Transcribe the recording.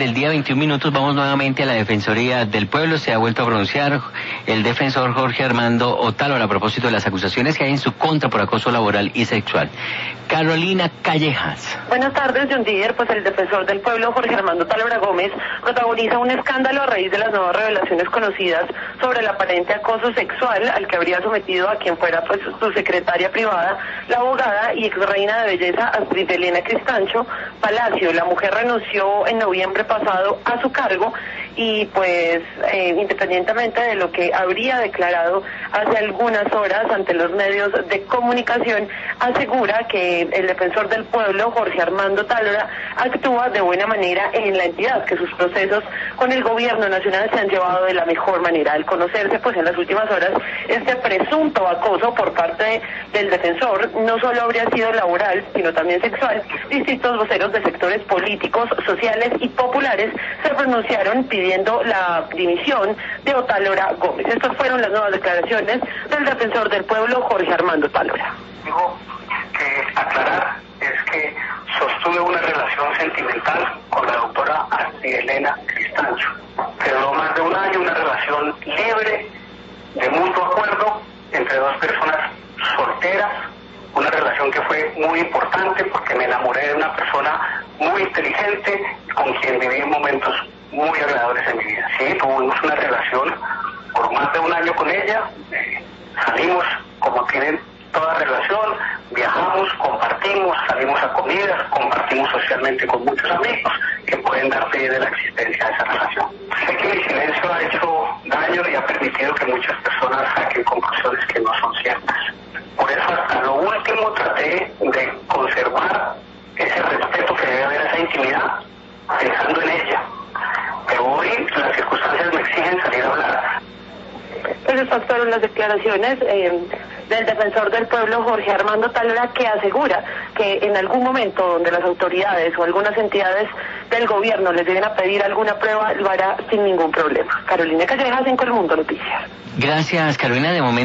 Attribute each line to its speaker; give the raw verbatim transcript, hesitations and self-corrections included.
Speaker 1: Del día veintiún minutos vamos nuevamente a la Defensoría del Pueblo. Se ha vuelto a pronunciar el defensor Jorge Armando Otálora a propósito de las acusaciones que hay en su contra por acoso laboral y sexual. Carolina Callejas.
Speaker 2: Buenas tardes, John Didier. Pues el defensor del pueblo, Jorge Armando Otálora Gómez, protagoniza un escándalo a raíz de las nuevas revelaciones conocidas sobre el aparente acoso sexual al que habría sometido a quien fuera pues su secretaria privada, la abogada y ex reina de belleza Astrid Elena Cristancho Palacio. La mujer renunció en noviembre pasado a su cargo y pues eh, independientemente de lo que habría declarado hace algunas horas ante los medios de comunicación, asegura que el defensor del pueblo, Jorge Armando Otálora, actúa de buena manera en la entidad, que sus procesos con el gobierno nacional se han llevado de la mejor manera. Al conocerse pues en las últimas horas este presunto acoso por parte de, del defensor, no solo habría sido laboral, sino también sexual, distintos voceros de sectores políticos, sociales y populares se pronunciaron pidiendo la dimisión de Otálora Gómez. Estas fueron las nuevas declaraciones del defensor del pueblo, Jorge Armando Otálora.
Speaker 3: Digo que aclarar es que sostuve una relación sentimental con la doctora Astrid Elena Cristancho, pero no más de un año, una relación libre, de mutuo acuerdo, entre dos personas solteras, una relación que fue muy importante porque me enamoré de una persona muy inteligente con quien viví momentos muy agradables en mi vida. Sí, tuvimos una relación por más de un año con ella, eh, salimos como tienen toda relación, viajamos, compartimos, salimos a comidas, compartimos socialmente con muchos amigos que pueden dar fe de la existencia de esa relación. Sé que mi silencio ha hecho daño y ha permitido que muchas personas saquen conclusiones que no son ciertas. Por eso hasta lo último traté de conservar ese respeto que debe haber a esa intimidad, pensando en ella. Pero hoy las circunstancias me exigen salir a hablar.
Speaker 2: Pues estas fueron las declaraciones eh, del defensor del pueblo, Jorge Armando Otálora, que asegura que en algún momento donde las autoridades o algunas entidades del gobierno les lleguen a pedir alguna prueba, lo hará sin ningún problema. Carolina Callejas, en Colmundo Noticias.
Speaker 1: Gracias, Carolina. De momento